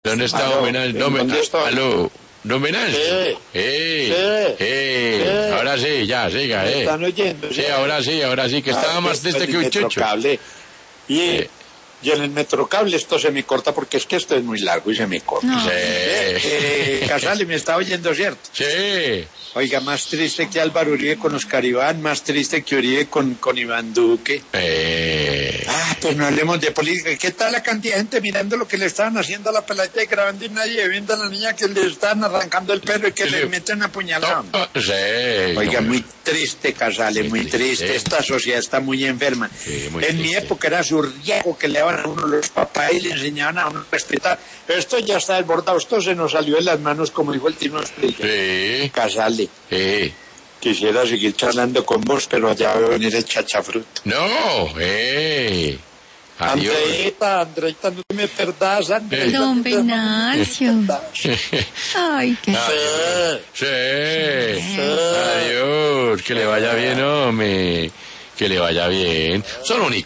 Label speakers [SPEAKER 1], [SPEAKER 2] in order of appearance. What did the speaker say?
[SPEAKER 1] ¿Dónde está
[SPEAKER 2] Aló,
[SPEAKER 1] don Venancio?
[SPEAKER 2] ¿dónde está?
[SPEAKER 1] Aló, don Venancio. Ahora sí, ya, siga,
[SPEAKER 2] ¿Me están oyendo?
[SPEAKER 1] Sí, ahora sí, que estaba más triste que un chucho.
[SPEAKER 2] Metrocable. Y en el Metrocable esto se me corta porque es que esto es muy largo y se me corta.
[SPEAKER 3] No.
[SPEAKER 2] Casale, ¿me está oyendo, cierto?
[SPEAKER 1] Sí.
[SPEAKER 2] Oiga, más triste que Álvaro Uribe con Oscar Iván, más triste que Uribe con Iván Duque. Pues no hablemos de política. ¿Qué tal la cantidad de gente mirando lo que le estaban haciendo a la peladita y grabando y nadie viendo a la niña que le están arrancando el pelo y que le meten a puñalada?
[SPEAKER 1] Sí.
[SPEAKER 2] Oiga, muy triste, Casale, muy triste. Esta sociedad está muy enferma.
[SPEAKER 1] Sí, muy
[SPEAKER 2] en mi
[SPEAKER 1] triste.
[SPEAKER 2] época era surriago que le daban a uno los papás y le enseñaban a uno a respetar. Esto ya está desbordado, esto se nos salió de las manos, como dijo el Tino Asprilla.
[SPEAKER 1] Sí.
[SPEAKER 2] Casale.
[SPEAKER 1] Sí.
[SPEAKER 2] Quisiera seguir charlando con vos, pero allá va a venir el chachafruto.
[SPEAKER 1] No, adiós.
[SPEAKER 2] Andreita, no me perdás, Andreita.
[SPEAKER 3] Don Venancio. Ay, qué...
[SPEAKER 1] Sí. Adiós. Que le vaya bien, hombre. Que le vaya bien. Son únicos.